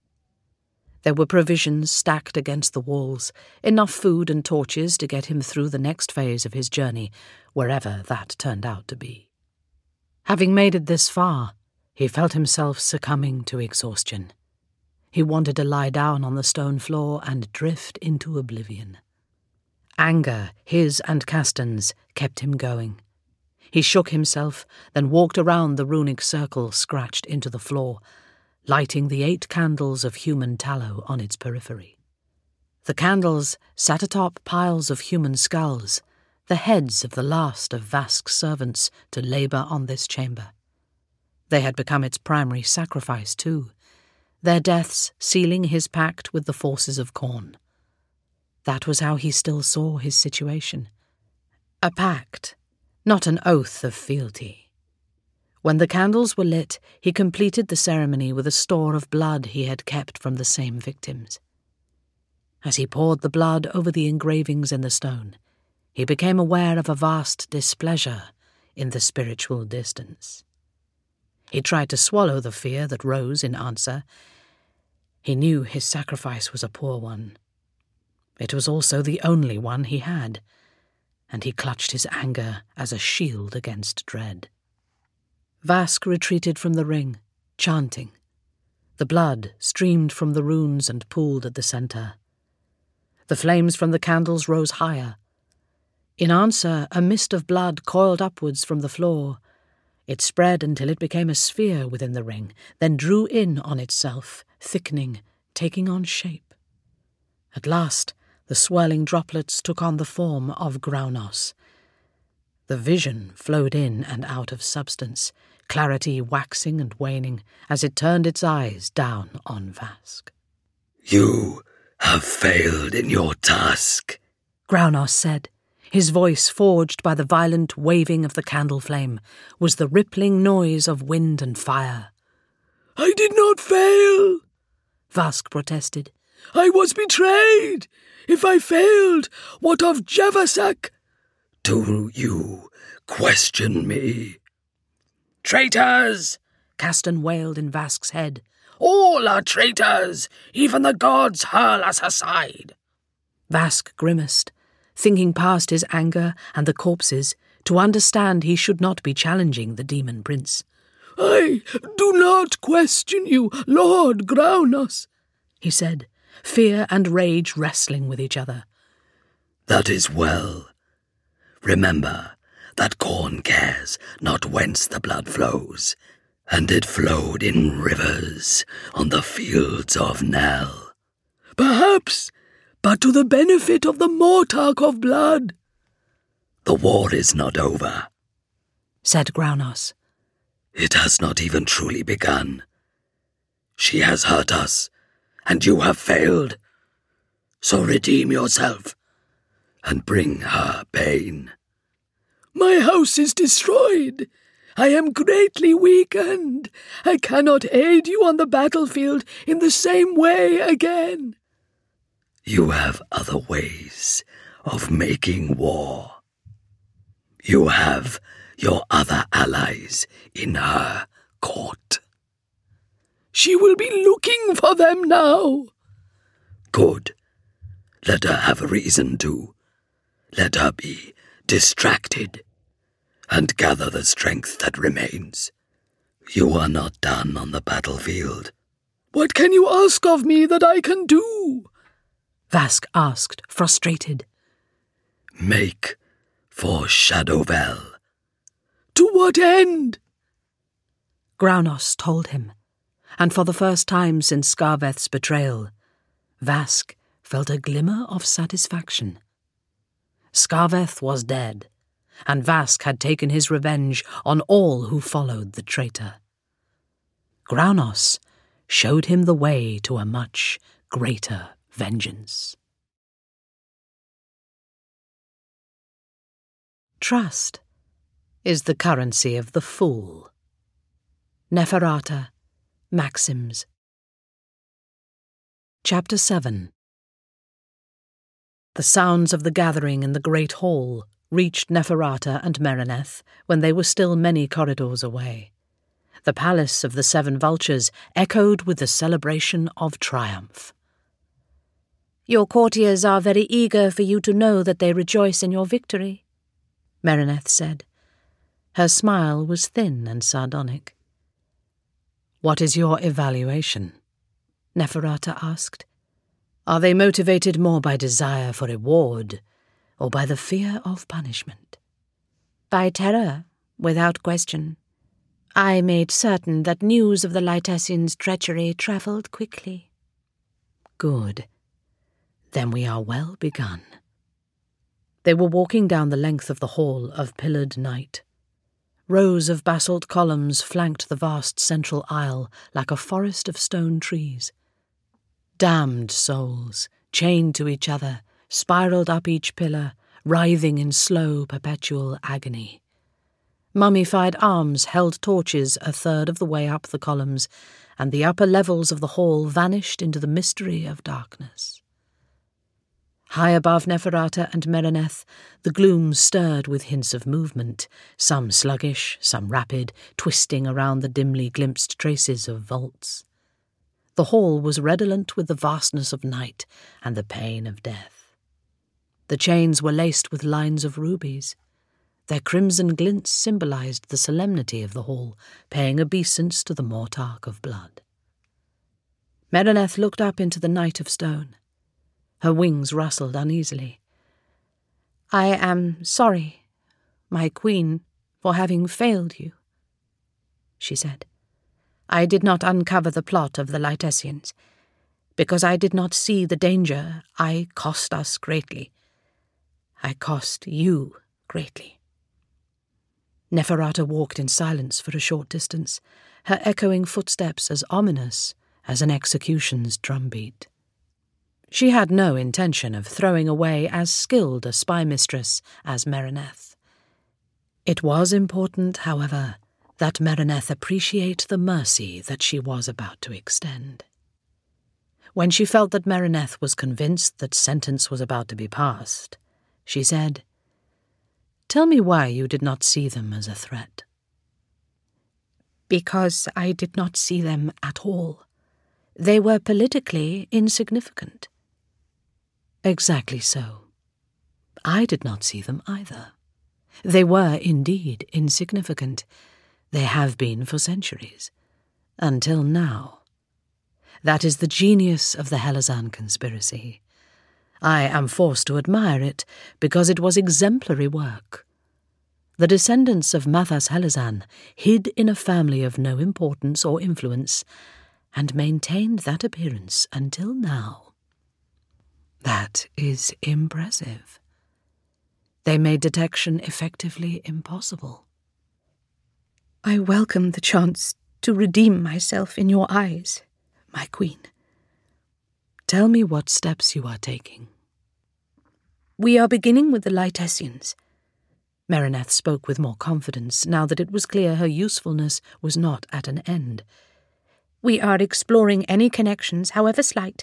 There were provisions stacked against the walls, enough food and torches to get him through the next phase of his journey, wherever that turned out to be. Having made it this far, he felt himself succumbing to exhaustion. He wanted to lie down on the stone floor and drift into oblivion. Anger, his and Kastan's, kept him going. He shook himself, then walked around the runic circle scratched into the floor, lighting the 8 candles of human tallow on its periphery. The candles sat atop piles of human skulls, the heads of the last of Vask's servants to labour on this chamber. They had become its primary sacrifice too, their deaths sealing his pact with the forces of Khorne. That was how he still saw his situation. A pact, not an oath of fealty. When the candles were lit, he completed the ceremony with a store of blood he had kept from the same victims. As he poured the blood over the engravings in the stone, he became aware of a vast displeasure in the spiritual distance. He tried to swallow the fear that rose in answer. He knew his sacrifice was a poor one. It was also the only one he had, and he clutched his anger as a shield against dread. Vask retreated from the ring, chanting. The blood streamed from the runes and pooled at the centre. The flames from the candles rose higher. In answer, a mist of blood coiled upwards from the floor. It spread until it became a sphere within the ring, then drew in on itself, thickening, taking on shape. At last, the swirling droplets took on the form of Graunos. The vision flowed in and out of substance, clarity waxing and waning as it turned its eyes down on Vask. You have failed in your task, Graunos said. His voice, forged by the violent waving of the candle flame, was the rippling noise of wind and fire. I did not fail, Vask protested. I was betrayed. If I failed, what of Javasak? Do you question me? Traitors! Kastan wailed in Vask's head. All are traitors! Even the gods hurl us aside! Vask grimaced, thinking past his anger and the corpses to understand he should not be challenging the demon prince. I do not question you, Lord Graunos, he said, fear and rage wrestling with each other. That is well. Remember that Khorne cares not whence the blood flows, and it flowed in rivers on the fields of Nel. Perhaps, but to the benefit of the Mortarch of blood. The war is not over, said Graunos. It has not even truly begun. She has hurt us, and you have failed. So redeem yourself, and bring her pain. My house is destroyed. I am greatly weakened. I cannot aid you on the battlefield in the same way again. You have other ways of making war. You have your other allies in her court. She will be looking for them now. Good. Let her have a reason to. Let her be distracted and gather the strength that remains. You are not done on the battlefield. What can you ask of me that I can do? Vask asked, frustrated. Make for Shadowvel. To what end? Graunos told him, and for the first time since Skarveth's betrayal, Vask felt a glimmer of satisfaction. Skarveth was dead, and Vask had taken his revenge on all who followed the traitor. Graunos showed him the way to a much greater vengeance. Trust is the currency of the fool. Neferata, Maxims. Chapter 7. The sounds of the gathering in the great hall reached Neferata and Mereneth when they were still many corridors away. The palace of the Seven Vultures echoed with the celebration of triumph. "Your courtiers are very eager for you to know that they rejoice in your victory," Mereneth said. Her smile was thin and sardonic. "What is your evaluation?" Neferata asked. "Are they motivated more by desire for reward or by the fear of punishment?" "By terror, without question. I made certain that news of the Lytessians' treachery travelled quickly." "Good. Then we are well begun." They were walking down the length of the hall of pillared night. Rows of basalt columns flanked the vast central aisle like a forest of stone trees. Damned souls, chained to each other, spiraled up each pillar, writhing in slow, perpetual agony. Mummified arms held torches a third of the way up the columns, and the upper levels of the hall vanished into the mystery of darkness. High above Neferata and Mereneth, the gloom stirred with hints of movement, some sluggish, some rapid, twisting around the dimly glimpsed traces of vaults. The hall was redolent with the vastness of night and the pain of death. The chains were laced with lines of rubies. Their crimson glints symbolized the solemnity of the hall, paying obeisance to the Mortarch of blood. Mereneth looked up into the night of stone. Her wings rustled uneasily. "I am sorry, my queen, for having failed you," she said. "I did not uncover the plot of the Lytessians. Because I did not see the danger, I cost us greatly. I cost you greatly." Neferata walked in silence for a short distance, her echoing footsteps as ominous as an execution's drumbeat. She had no intention of throwing away as skilled a spy mistress as Mereneth. It was important, however, that Mereneth appreciate the mercy that she was about to extend. When she felt that Mereneth was convinced that sentence was about to be passed, she said, "Tell me why you did not see them as a threat." "Because I did not see them at all. They were politically insignificant." Exactly so. I did not see them either. They were indeed insignificant. They have been for centuries. Until now. That is the genius of the Helezan conspiracy. I am forced to admire it because it was exemplary work. The descendants of Mathas Helezan hid in a family of no importance or influence and maintained that appearance until now. That is impressive. They made detection effectively impossible. "I welcome the chance to redeem myself in your eyes, my queen." "Tell me what steps you are taking." "We are beginning with the Lytessians." Mereneth spoke with more confidence now that it was clear her usefulness was not at an end. "We are exploring any connections, however slight,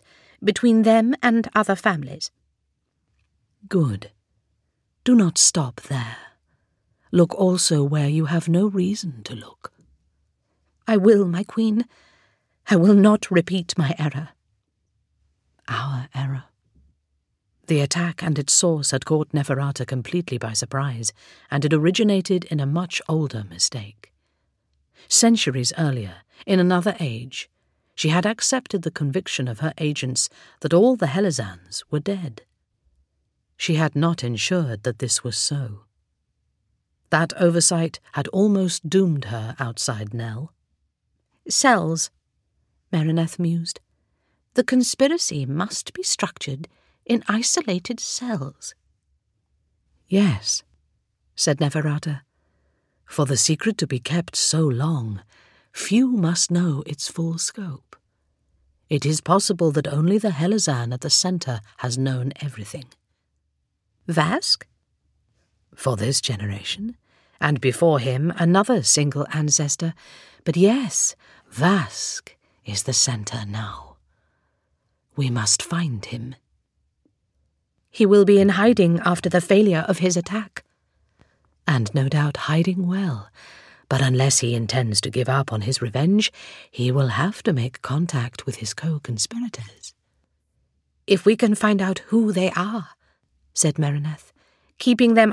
between them and other families. Good. Do not stop there. Look also where you have no reason to look. I will, my queen. I will not repeat my error. Our error. The attack and its source had caught Neferata completely by surprise, and it originated in a much older mistake. Centuries earlier, in another age, she had accepted the conviction of her agents that all the Helizans were dead. She had not ensured that this was so. That oversight had almost doomed her outside Nell. Cells, Marineth mused. The conspiracy must be structured in isolated cells. Yes, said Neferata. For the secret to be kept so long, few must know its full scope. It is possible that only the Helizan at the centre has known everything. Vask? For this generation, and before him another single ancestor, but yes, Vask is the centre now. We must find him. He will be in hiding after the failure of his attack. And no doubt hiding well, but unless he intends to give up on his revenge, he will have to make contact with his co-conspirators. If we can find out who they are, said Marineth, keeping them